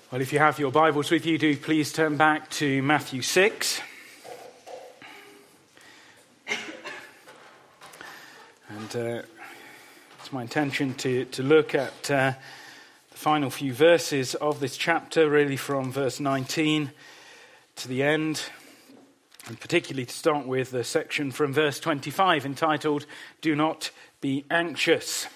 Well, if you have your Bibles with you, do please turn back to Matthew 6. And it's my intention to look at the final few verses of this chapter, really from verse 19 to the end, and particularly to start with the section from verse 25 entitled, "Do Not Be Anxious."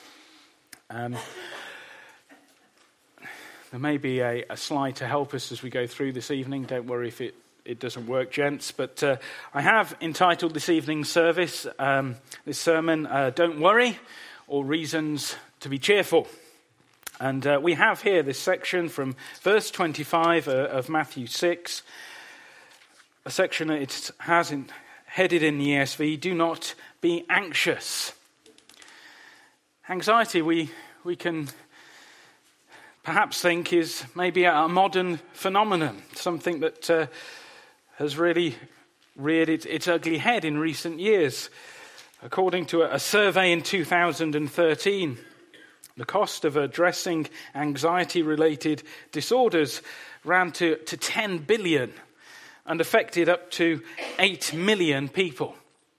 There may be a slide to help us as we go through this evening. Don't worry if it doesn't work, gents. But I have entitled this evening's service, this sermon, "Don't Worry," or "Reasons to Be Cheerful." And we have here this section from verse 25 of Matthew 6, a section that it has headed in the ESV, "Do not be anxious." Anxiety, we can perhaps think is maybe a modern phenomenon, something that has really reared its ugly head in recent years. According to a survey in 2013, the cost of addressing anxiety-related disorders ran to 10 billion and affected up to 8 million people.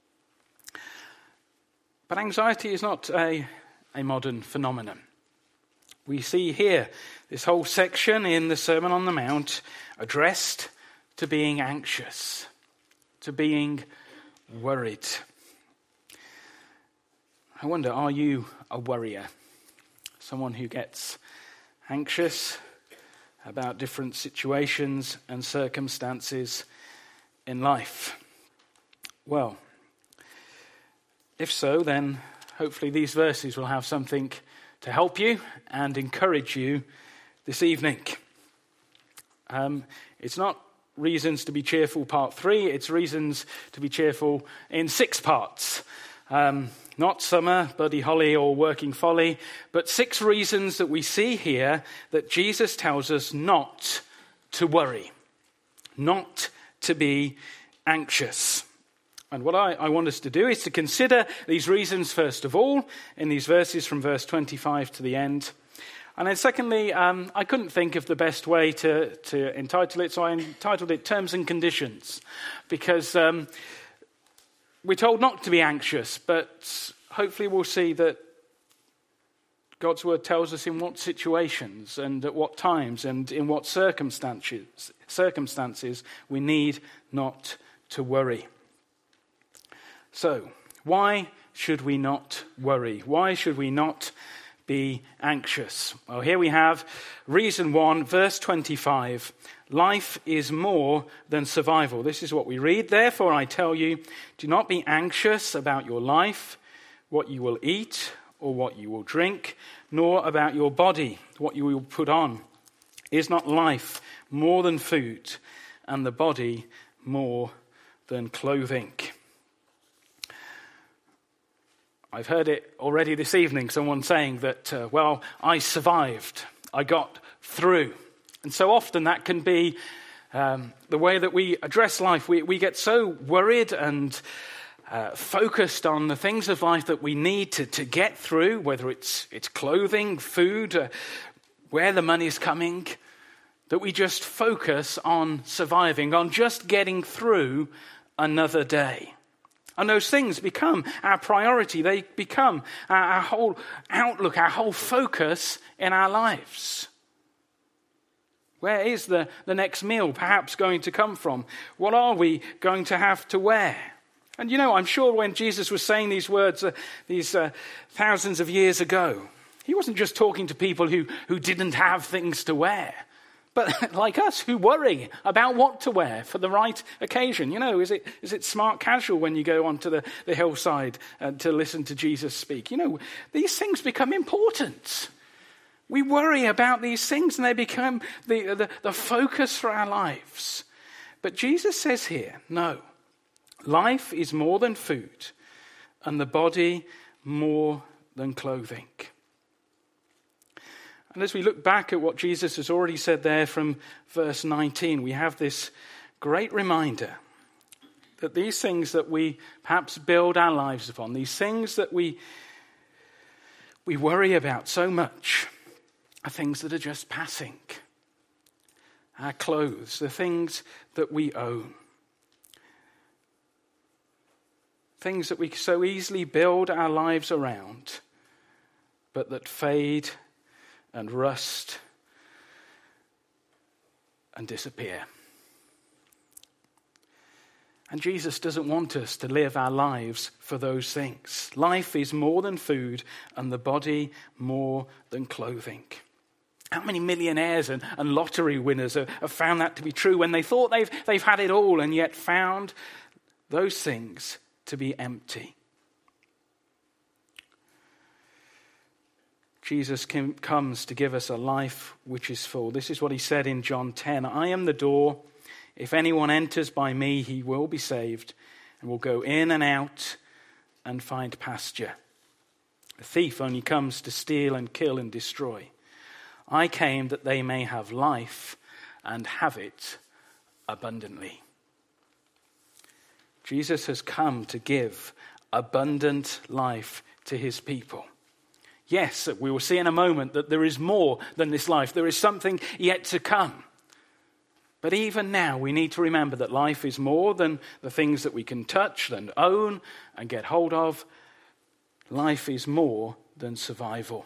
But anxiety is not a modern phenomenon. We see here this whole section in the Sermon on the Mount addressed to being anxious, to being worried. I wonder, are you a worrier? Someone who gets anxious about different situations and circumstances in life? Well, if so, then hopefully these verses will have something to help you and encourage you this evening. It's not Reasons to Be Cheerful Part 3, it's Reasons to Be Cheerful in 6 parts. Not Summer, Buddy Holly, or Working Folly, but 6 reasons that we see here that Jesus tells us not to worry, not to be anxious. And what I want us to do is to consider these reasons first of all, in these verses from verse 25 to the end. And then secondly, I couldn't think of the best way to entitle it, so I entitled it Terms and Conditions. Because we're told not to be anxious, but hopefully we'll see that God's word tells us in what situations and at what times and in what circumstances we need not to worry. So, why should we not worry? Why should we not be anxious? Well, here we have reason 1, verse 25. Life is more than survival. This is what we read. "Therefore I tell you, do not be anxious about your life, what you will eat or what you will drink, nor about your body, what you will put on. Is not life more than food, and the body more than clothing?" I've heard it already this evening, someone saying that, I survived, I got through. And so often that can be the way that we address life. We get so worried and focused on the things of life that we need to get through, whether it's clothing, food, where the money's coming, that we just focus on surviving, on just getting through another day. And those things become our priority. They become our whole outlook, our whole focus in our lives. Where is the next meal perhaps going to come from? What are we going to have to wear? And I'm sure when Jesus was saying these words, these thousands of years ago, he wasn't just talking to people who didn't have things to wear, but like us, who worry about what to wear for the right occasion. Is it smart casual when you go onto the hillside to listen to Jesus speak? These things become important. We worry about these things and they become the focus for our lives. But Jesus says here, no, life is more than food and the body more than clothing. And as we look back at what Jesus has already said there from verse 19, we have this great reminder that these things that we perhaps build our lives upon, these things that we worry about so much, are things that are just passing. our clothes, the things that we own. Things that we so easily build our lives around, but that fade and rust and disappear. And Jesus doesn't want us to live our lives for those things. Life is more than food, and the body more than clothing. How many millionaires and lottery winners have found that to be true when they thought they've had it all, and yet found those things to be empty? Jesus comes to give us a life which is full. This is what he said in John 10. I am the door. If anyone enters by me, he will be saved and will go in and out and find pasture. A thief only comes to steal and kill and destroy. I came that they may have life and have it abundantly. Jesus has come to give abundant life to his people. Yes, we will see in a moment that there is more than this life. There is something yet to come. But even now, we need to remember that life is more than the things that we can touch, than own, and get hold of. Life is more than survival.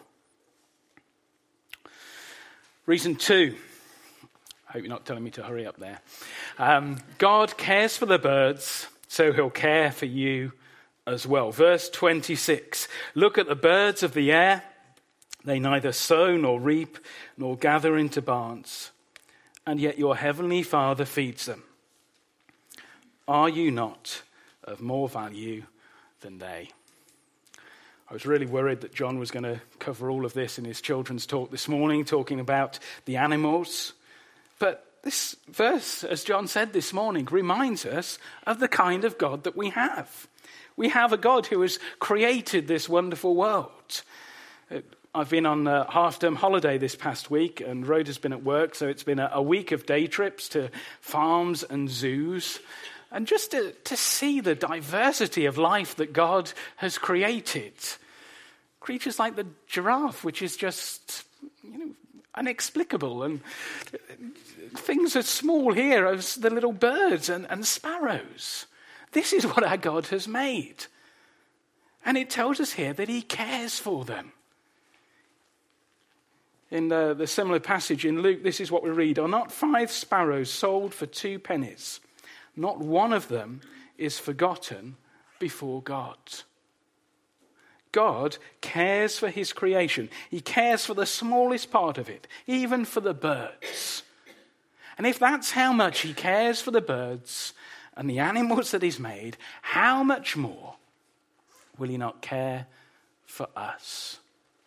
Reason 2. I hope you're not telling me to hurry up there. God cares for the birds, so he'll care for you as well. Verse 26. Look at the birds of the air. They neither sow nor reap nor gather into barns, and yet your heavenly Father feeds them. Are you not of more value than they? I was really worried that John was going to cover all of this in his children's talk this morning, talking about the animals. But this verse, as John said this morning, reminds us of the kind of God that we have. We have a God who has created this wonderful world. I've been on a half-term holiday this past week, and Rhoda's been at work, so it's been a week of day trips to farms and zoos. And just to see the diversity of life that God has created. Creatures like the giraffe, which is just, inexplicable. And things as small here as the little birds and sparrows. This is what our God has made. And it tells us here that he cares for them. In the similar passage in Luke, this is what we read. Are not 5 sparrows sold for 2 pennies? Not one of them is forgotten before God. God cares for his creation. He cares for the smallest part of it, even for the birds. And if that's how much he cares for the birds and the animals that he's made, how much more will he not care for us?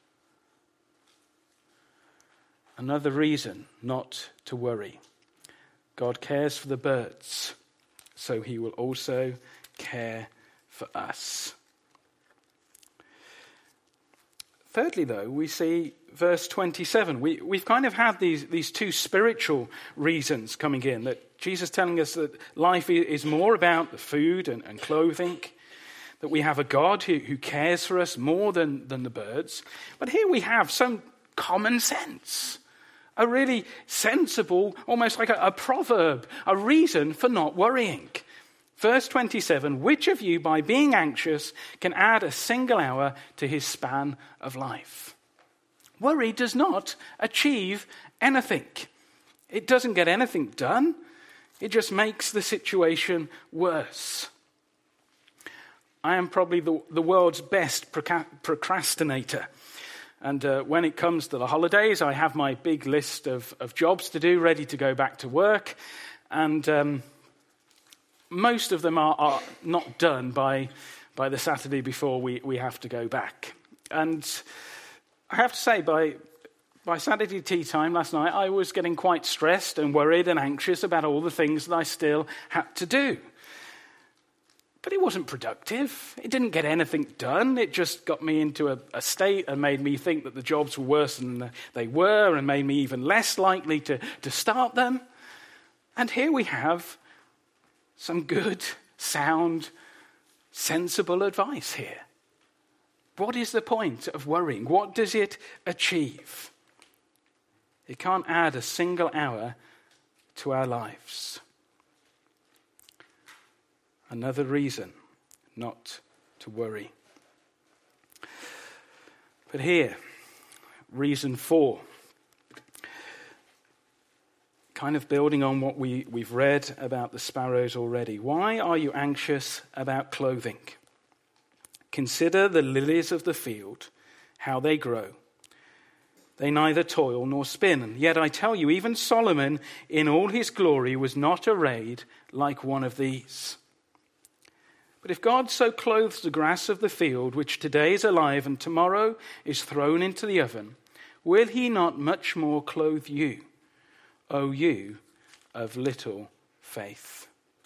Another reason not to worry. God cares for the birds, so he will also care for us. Thirdly, though, we see verse 27. We've kind of had these 2 spiritual reasons coming in, that Jesus telling us that life is more about the food and clothing, that we have a God who cares for us more than the birds. But here we have some common sense. A really sensible, almost like a proverb, a reason for not worrying. Verse 27, which of you by being anxious can add a single hour to his span of life? Worry does not achieve anything. It doesn't get anything done. It just makes the situation worse. I am probably the world's best procrastinator. And when it comes to the holidays, I have my big list of jobs to do, ready to go back to work. And most of them are not done by the Saturday before we have to go back. And I have to say, by Saturday tea time last night, I was getting quite stressed and worried and anxious about all the things that I still had to do. But it wasn't productive. It didn't get anything done. It just got me into a state and made me think that the jobs were worse than they were and made me even less likely to start them. And here we have some good, sound, sensible advice here. What is the point of worrying? What does it achieve? It can't add a single hour to our lives. Another reason not to worry. But here, reason 4, kind of building on what we've read about the sparrows already. Why are you anxious about clothing? Consider the lilies of the field, how they grow. They neither toil nor spin. Yet I tell you, even Solomon in all his glory was not arrayed like one of these. But if God so clothes the grass of the field, which today is alive and tomorrow is thrown into the oven, will he not much more clothe you, O you of little faith?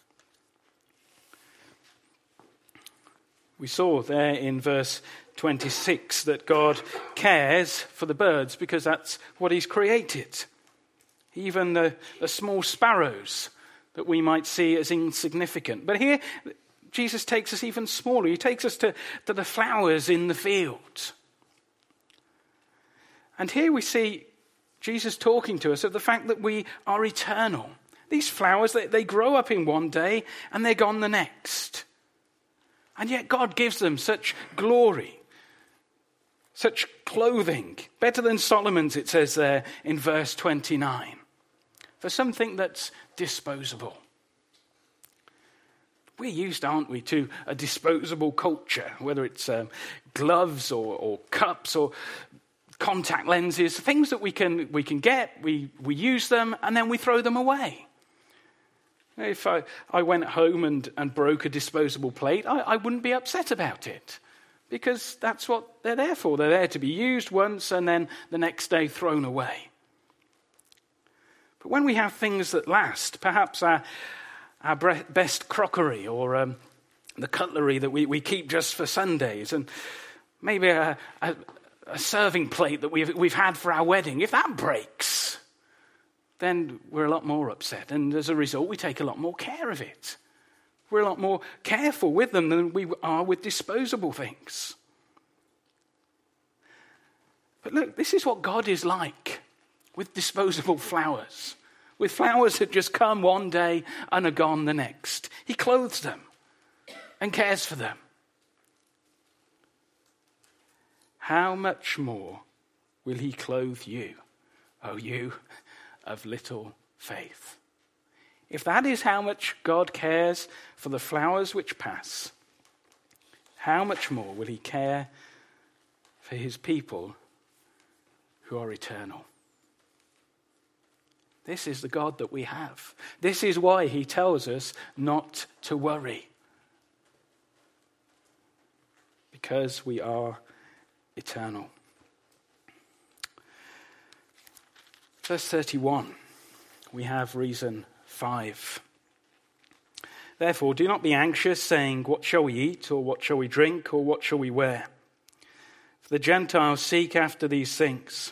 We saw there in verse 26 that God cares for the birds because that's what he's created. Even the small sparrows that we might see as insignificant. But here, Jesus takes us even smaller. He takes us to the flowers in the field. And here we see Jesus talking to us of the fact that we are eternal. These flowers, they grow up in one day and they're gone the next. And yet God gives them such glory, such clothing, better than Solomon's, it says there in verse 29, for something that's disposable. We're used, aren't we, to a disposable culture, whether it's gloves or cups or contact lenses, things that we can get, we use them, and then we throw them away. If I went home and broke a disposable plate, I wouldn't be upset about it, because that's what they're there for. They're there to be used once and then the next day thrown away. But when we have things that last, perhaps our best crockery or the cutlery that we keep just for Sundays, and maybe a serving plate that we've had for our wedding, if that breaks, then we're a lot more upset. And as a result, we take a lot more care of it. We're a lot more careful with them than we are with disposable things. But look, this is what God is like with disposable flowers. With flowers that just come one day and are gone the next. He clothes them and cares for them. How much more will he clothe you, O you of little faith? If that is how much God cares for the flowers which pass, how much more will he care for his people who are eternal? This is the God that we have. This is why he tells us not to worry. Because we are eternal. Verse 31, we have reason 5. Therefore, do not be anxious, saying, what shall we eat, or what shall we drink, or what shall we wear? For the Gentiles seek after these things.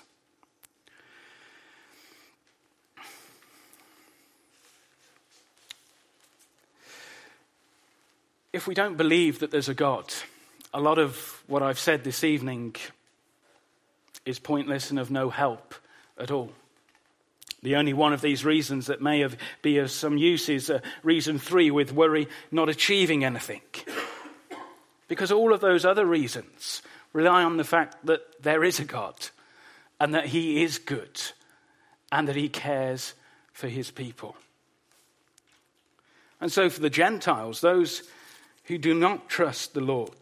If we don't believe that there's a God, a lot of what I've said this evening is pointless and of no help at all. The only one of these reasons that may be of some use is reason 3, with worry not achieving anything. Because all of those other reasons rely on the fact that there is a God and that he is good and that he cares for his people. And so for the Gentiles, those who do not trust the Lord,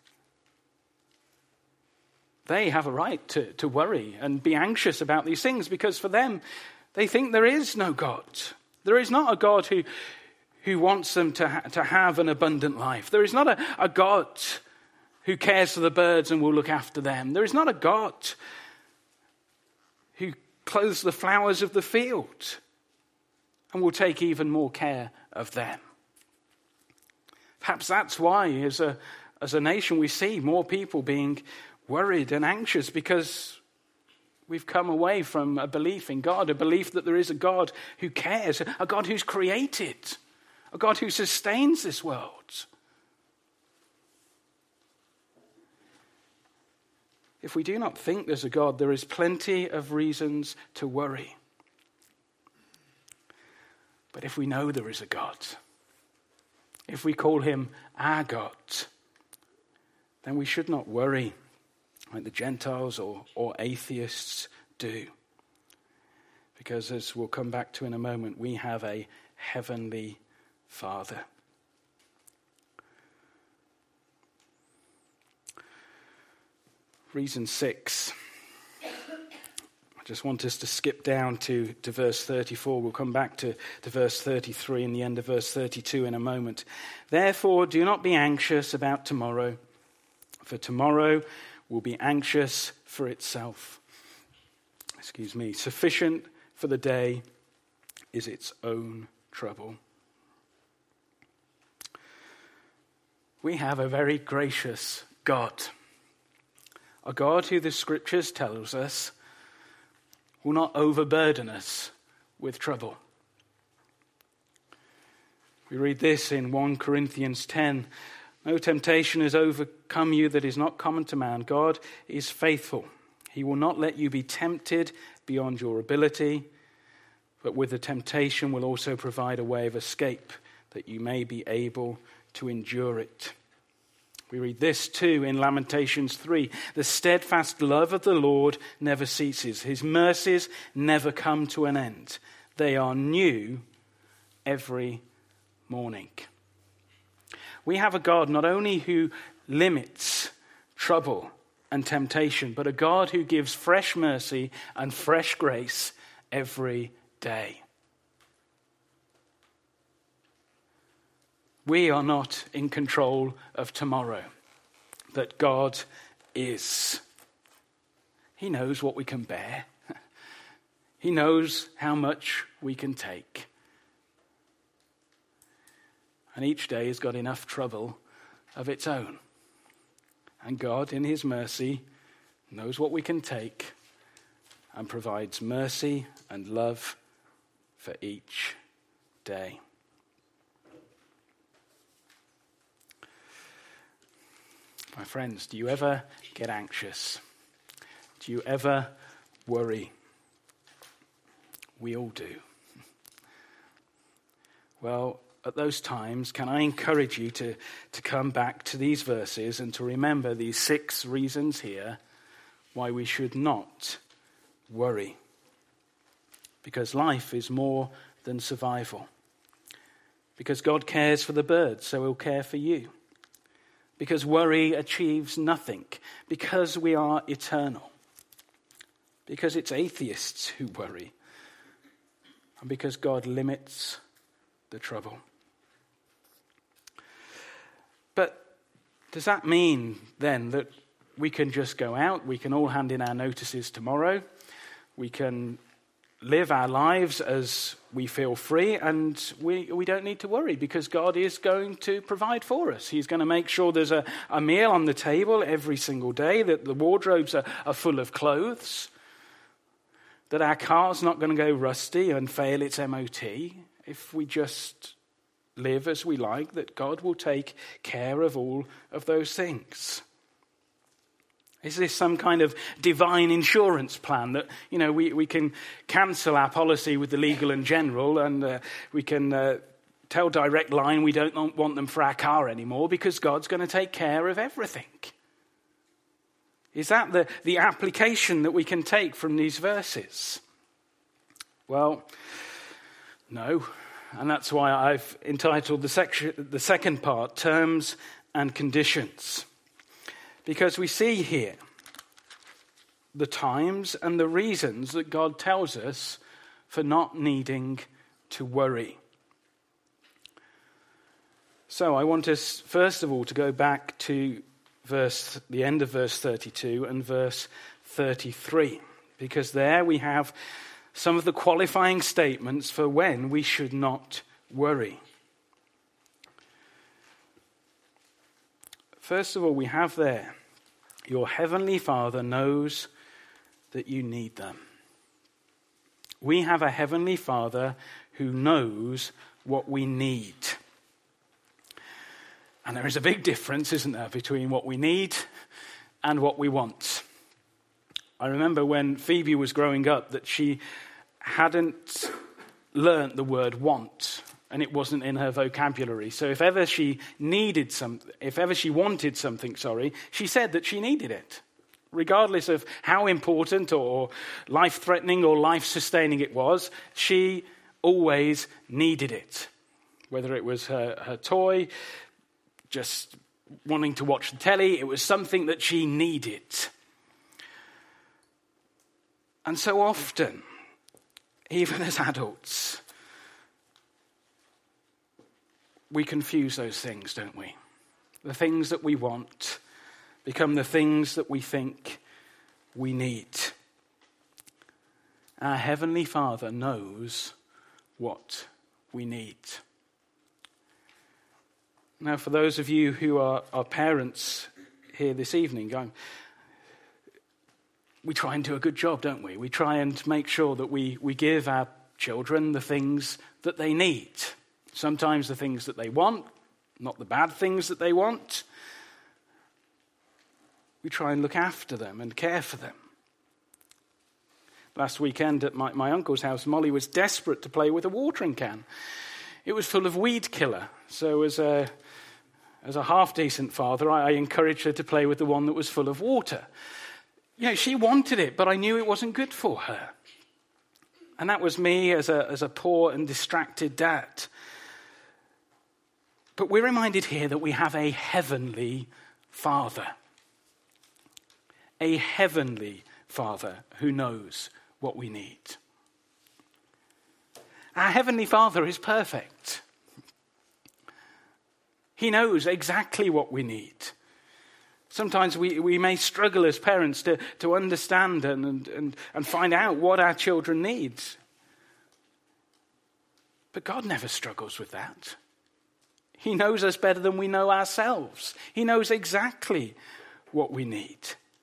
they have a right to worry and be anxious about these things, because for them, they think there is no God. There is not a God who wants them to have an abundant life. There is not a God who cares for the birds and will look after them. There is not a God who clothes the flowers of the field and will take even more care of them. Perhaps that's why, as a nation, we see more people being worried and anxious, because we've come away from a belief in God, a belief that there is a God who cares, a God who's created, a God who sustains this world. If we do not think there's a God, there is plenty of reasons to worry. But if we know there is a God, if we call him our God, then we should not worry like the Gentiles or atheists do. Because as we'll come back to in a moment, we have a heavenly Father. Reason 6. I just want us to skip down to verse 34. We'll come back to verse 33 and the end of verse 32 in a moment. Therefore, do not be anxious about tomorrow, for tomorrow will be anxious for itself. Sufficient for the day is its own trouble. We have a very gracious God. A God who the scriptures tells us will not overburden us with trouble. We read this in 1 Corinthians 10. No temptation has overcome you that is not common to man. God is faithful. He will not let you be tempted beyond your ability, but with the temptation will also provide a way of escape that you may be able to endure it. We read this too in Lamentations 3. The steadfast love of the Lord never ceases. His mercies never come to an end. They are new every morning. We have a God not only who limits trouble and temptation, but a God who gives fresh mercy and fresh grace every day. We are not in control of tomorrow, but God is. He knows what we can bear. He knows how much we can take. And each day has got enough trouble of its own. And God, in his mercy, knows what we can take and provides mercy and love for each day. My friends, do you ever get anxious? Do you ever worry? We all do. Well, at those times, can I encourage you to come back to these verses and to remember these 6 reasons here why we should not worry? Because life is more than survival. Because God cares for the birds, so he'll care for you. Because worry achieves nothing. Because we are eternal. Because it's atheists who worry. And because God limits the trouble. But does that mean then that we can just go out, we can all hand in our notices tomorrow, we can live our lives as we feel free, and we don't need to worry because God is going to provide for us. He's going to make sure there's a meal on the table every single day, that the wardrobes are full of clothes, that our car's not going to go rusty and fail its MOT if we just live as we like, that God will take care of all of those things. Is this some kind of divine insurance plan that, we can cancel our policy with the Legal and General and we can tell Direct Line we don't want them for our car anymore because God's going to take care of everything? Is that the application that we can take from these verses? Well, no. And that's why I've entitled the second part, Terms and Conditions. Because we see here the times and the reasons that God tells us for not needing to worry. So I want us, first of all, to go back to the end of verse 32 and verse 33. Because there we have some of the qualifying statements for when we should not worry. First of all, we have there, your heavenly Father knows that you need them. We have a heavenly Father who knows what we need. And there is a big difference, isn't there, between what we need and what we want. I remember when Phoebe was growing up that she hadn't learnt the word want and it wasn't in her vocabulary. So if ever she wanted something, she said that she needed it, regardless of how important or life-threatening or life-sustaining it was. She always needed it, whether it was her toy, just wanting to watch the telly. It was something that she needed. And so often, even as adults, we confuse those things, don't we? The things that we want become the things that we think we need. Our Heavenly Father knows what we need. Now, for those of you who are parents here this evening, we try and do a good job, don't we? We try and make sure that we give our children the things that they need. Sometimes the things that they want, not the bad things that they want. We try and look after them and care for them. Last weekend at my uncle's house, Molly was desperate to play with a watering can. It was full of weed killer. So as a half-decent father, I encouraged her to play with the one that was full of water. She wanted it, but I knew it wasn't good for her. And that was me as a poor and distracted dad. But we're reminded here that we have a heavenly Father. A heavenly Father who knows what we need. Our Heavenly Father is perfect. He knows exactly what we need. Sometimes we may struggle as parents to understand and find out what our children need. But God never struggles with that. He knows us better than we know ourselves. He knows exactly what we need.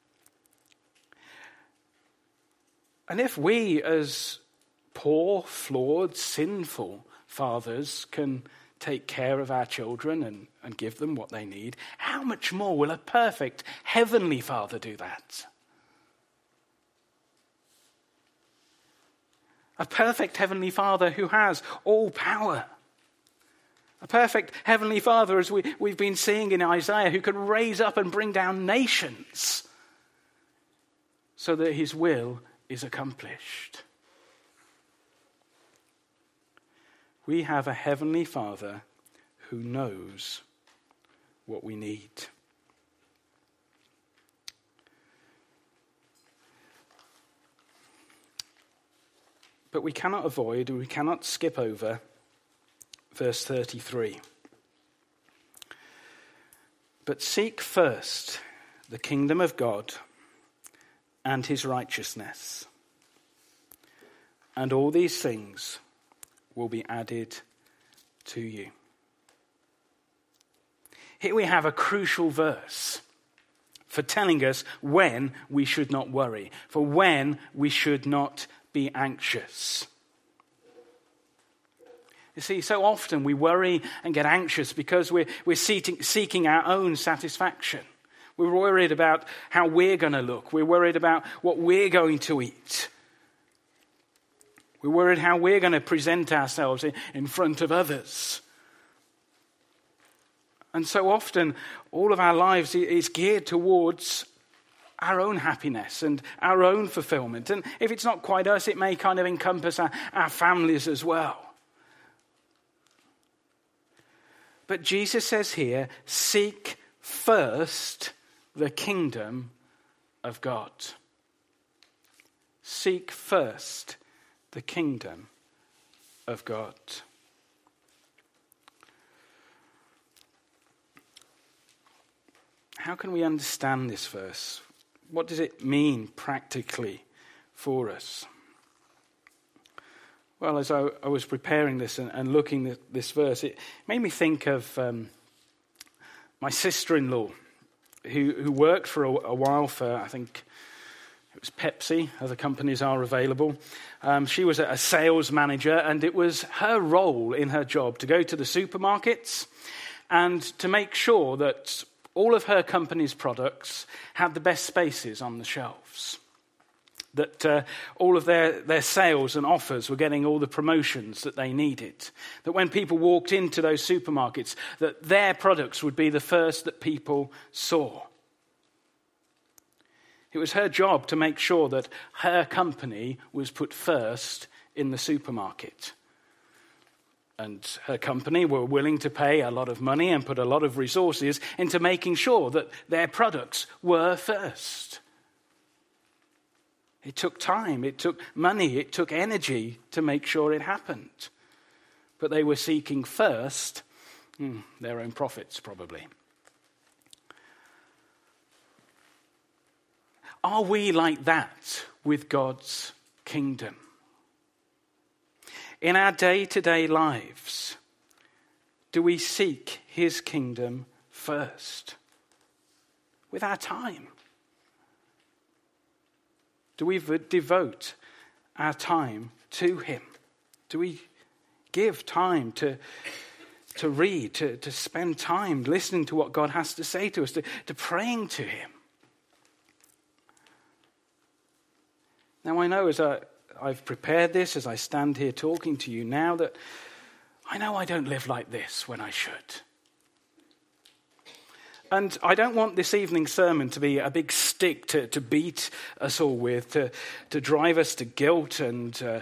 And if we, as poor, flawed, sinful fathers, can take care of our children and give them what they need, how much more will a perfect heavenly Father do that? A perfect heavenly Father who has all power. A perfect heavenly Father, as we've been seeing in Isaiah, who can raise up and bring down nations so that his will is accomplished. We have a heavenly Father who knows what we need. But we cannot avoid, or we cannot skip over verse 33. But seek first the kingdom of God and his righteousness, and all these things will be added to you. Here we have a crucial verse for telling us when we should not worry, for when we should not be anxious. You see, so often we worry and get anxious because we're seeking our own satisfaction. We're worried about how we're going to look. We're worried about what we're going to eat. We're worried how we're going to present ourselves in front of others. And so often, all of our lives is geared towards our own happiness and our own fulfillment. And if it's not quite us, it may kind of encompass our families as well. But Jesus says here, seek first the kingdom of God. Seek first the kingdom of God. How can we understand this verse? What does it mean practically for us? Well, as I was preparing this and looking at this verse, it made me think of my sister-in-law, who worked for a while for, I think it was Pepsi, other companies are available. She was a sales manager, and it was her role in her job to go to the supermarkets and to make sure that all of her company's products had the best spaces on the shelves. that all of their sales and offers were getting all the promotions that they needed. That when people walked into those supermarkets, that their products would be the first that people saw. It was her job to make sure that her company was put first in the supermarket. And her company were willing to pay a lot of money and put a lot of resources into making sure that their products were first. It took time, it took money, it took energy to make sure it happened. But they were seeking first their own profits, probably. Are we like that with God's kingdom? In our day-to-day lives, do we seek his kingdom first? With our time? Do we devote our time to him? Do we give time to read, to spend time listening to what God has to say to us, to praying to him? Now I know as I've prepared this, as I stand here talking to you now, that I know I don't live like this when I should. And I don't want this evening's sermon to be a big stick to beat us all with, to drive us to guilt and to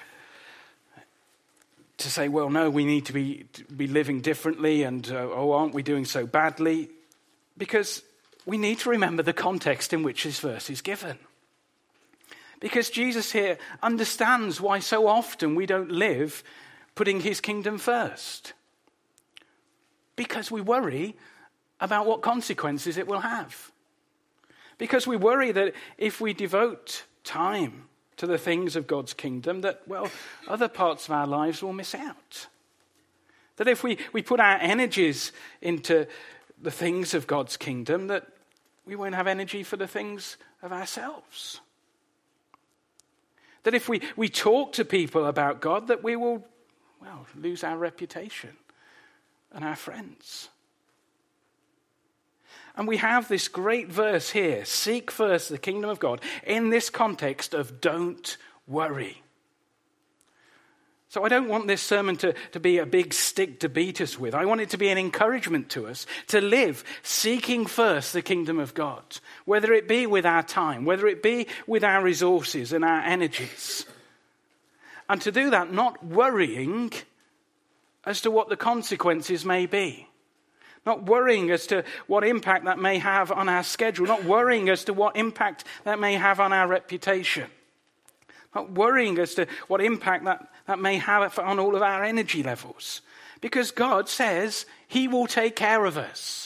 say, well, no, we need to be living differently and, aren't we doing so badly? Because we need to remember the context in which this verse is given. Because Jesus here understands why so often we don't live putting his kingdom first. Because we worry about what consequences it will have. Because we worry that if we devote time to the things of God's kingdom, that, well, other parts of our lives will miss out. That if we put our energies into the things of God's kingdom, that we won't have energy for the things of ourselves. That if we talk to people about God, that we will, well, lose our reputation and our friends. And we have this great verse here, seek first the kingdom of God, in this context of don't worry. So I don't want this sermon to be a big stick to beat us with. I want it to be an encouragement to us to live seeking first the kingdom of God, whether it be with our time, whether it be with our resources and our energies. And to do that, not worrying as to what the consequences may be. Not worrying as to what impact that may have on our schedule. Not worrying as to what impact that may have on our reputation. Not worrying as to what impact that may have on all of our energy levels. Because God says he will take care of us.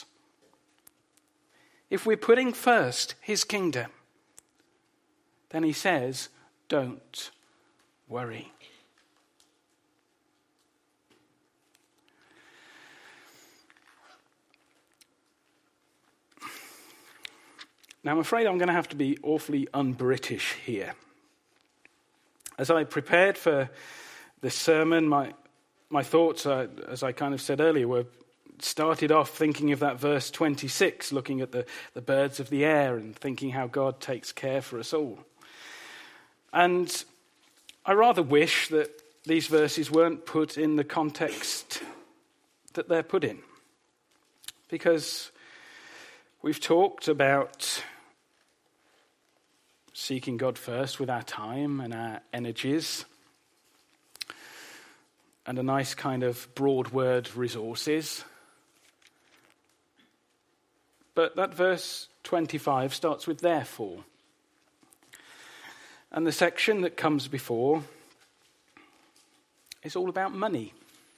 If we're putting first his kingdom, then he says, don't worry. Now, I'm afraid I'm going to have to be awfully un-British here. As I prepared for this sermon, my thoughts, as I kind of said earlier, were started off thinking of that verse 26, looking at the birds of the air and thinking how God takes care for us all. And I rather wish that these verses weren't put in the context that they're put in. Because we've talked about seeking God first with our time and our energies, and a nice kind of broad word, resources. But that verse 25 starts with therefore. And the section that comes before is all about money.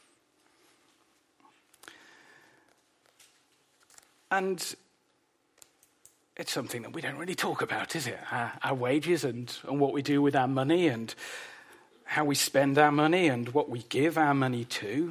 And it's something that we don't really talk about, is it? Our wages and what we do with our money and how we spend our money and what we give our money to.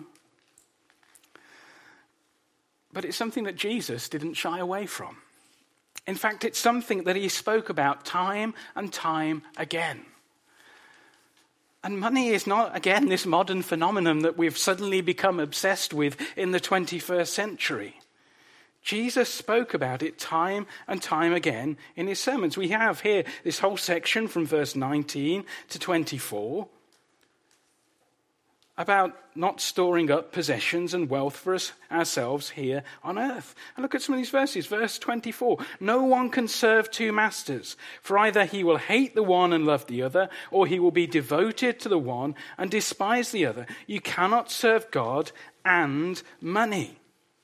But it's something that Jesus didn't shy away from. In fact, it's something that he spoke about time and time again. And money is not, again, this modern phenomenon that we've suddenly become obsessed with in the 21st century. Jesus spoke about it time and time again in his sermons. We have here this whole section from verse 19 to 24 about not storing up possessions and wealth for ourselves here on earth. And look at some of these verses. Verse 24, no one can serve two masters, for either he will hate the one and love the other, or he will be devoted to the one and despise the other. You cannot serve God and money.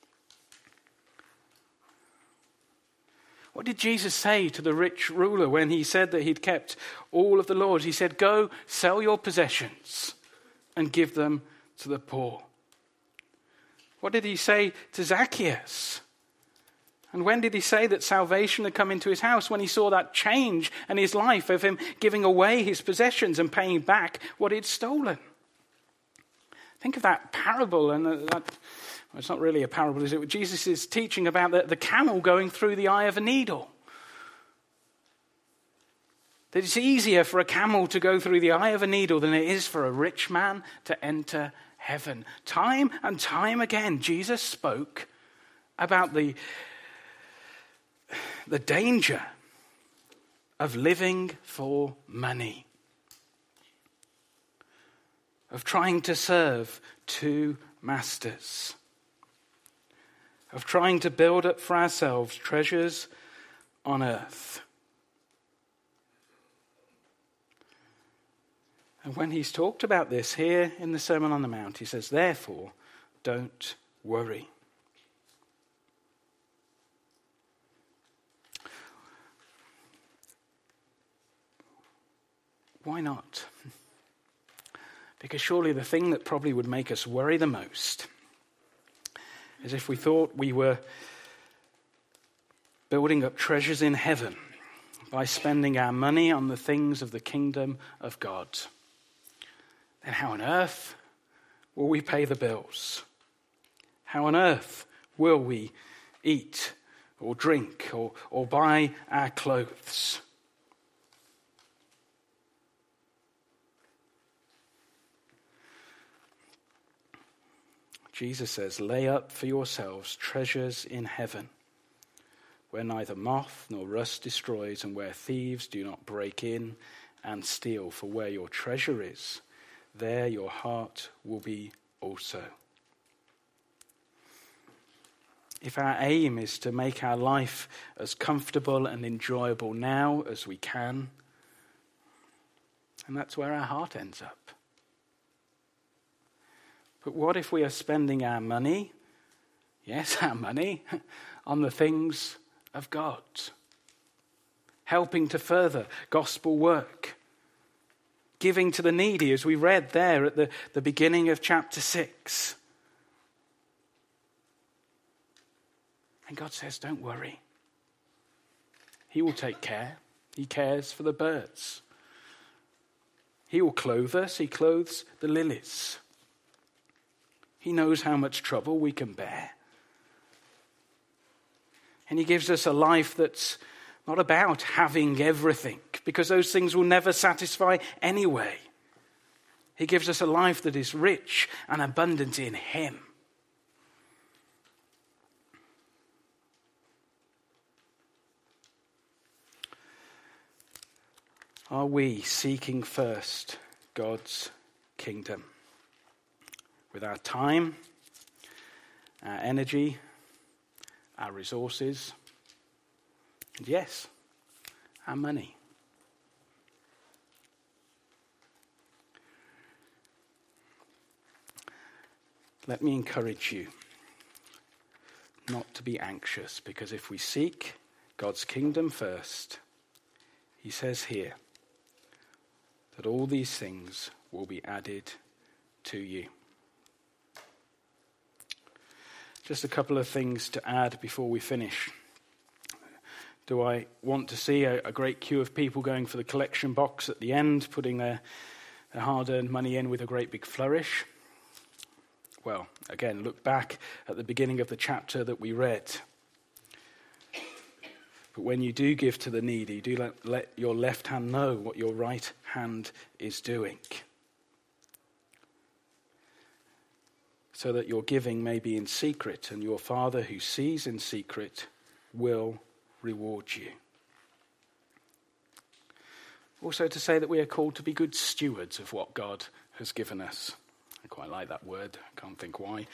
What did Jesus say to the rich ruler when he said that he'd kept all of the laws? He said, go sell your possessions and give them to the poor. What did he say to Zacchaeus? And when did he say that salvation had come into his house? When he saw that change in his life of him giving away his possessions and paying back what he'd stolen. Think of that parable, and well, it's not really a parable, is it? Jesus is teaching about the camel going through the eye of a needle. That it's easier for a camel to go through the eye of a needle than it is for a rich man to enter heaven. Time and time again, Jesus spoke about the danger of living for money, of trying to serve two masters, of trying to build up for ourselves treasures on earth. And when he's talked about this here in the Sermon on the Mount, he says, therefore, don't worry. Why not? Because surely the thing that probably would make us worry the most is if we thought we were building up treasures in heaven by spending our money on the things of the kingdom of God. Then how on earth will we pay the bills? How on earth will we eat or drink or buy our clothes? Jesus says, lay up for yourselves treasures in heaven, where neither moth nor rust destroys and where thieves do not break in and steal. For where your treasure is, there your heart will be also. If our aim is to make our life as comfortable and enjoyable now as we can, and that's where our heart ends up. But what if we are spending our money, yes, our money, on the things of God, helping to further gospel work, giving to the needy, as we read there at the beginning of chapter 6. And God says, don't worry. He will take care. He cares for the birds. He will clothe us. He clothes the lilies. He knows how much trouble we can bear. And he gives us a life that's not about having everything, because those things will never satisfy anyway. He gives us a life that is rich and abundant in him. Are we seeking first God's kingdom with our time, our energy, our resources, and yes, our money? Let me encourage you not to be anxious, because if we seek God's kingdom first, he says here that all these things will be added to you. Just a couple of things to add before we finish. Do I want to see a great queue of people going for the collection box at the end, putting their hard-earned money in with a great big flourish? Well, again, look back at the beginning of the chapter that we read. But when you do give to the needy, do let your left hand know what your right hand is doing. so that your giving may be in secret, and your Father who sees in secret will reward you. Also to say that we are called to be good stewards of what God has given us. I quite like that word. I can't think why.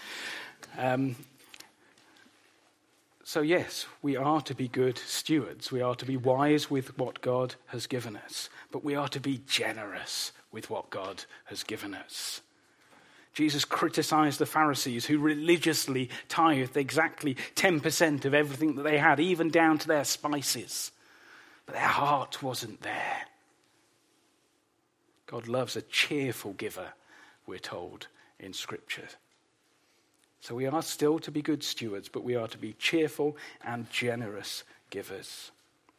So yes, we are to be good stewards. We are to be wise with what God has given us. But we are to be generous with what God has given us. Jesus criticized the Pharisees who religiously tithed exactly 10% of everything that they had, even down to their spices. But their heart wasn't there. God loves a cheerful giver, we're told in Scripture. So we are still to be good stewards, but we are to be cheerful and generous givers.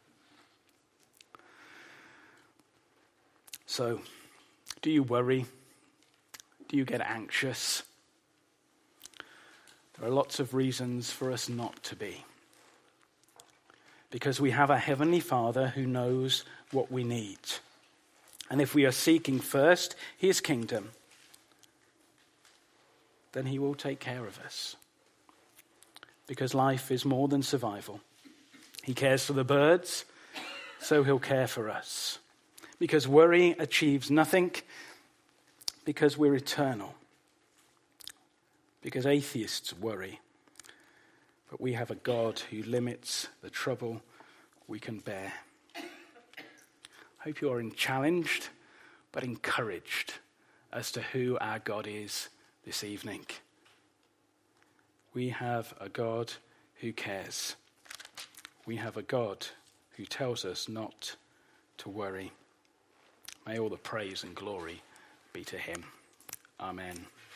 So, do you worry? Do you get anxious? There are lots of reasons for us not to be. Because we have a Heavenly Father who knows what we need. And if we are seeking first his kingdom, then he will take care of us. Because life is more than survival. He cares for the birds, so he'll care for us. Because worry achieves nothing, because we're eternal. Because atheists worry. But we have a God who limits the trouble we can bear. I hope you are challenged, but encouraged as to who our God is this evening. We have a God who cares. We have a God who tells us not to worry. May all the praise and glory be to him. Amen.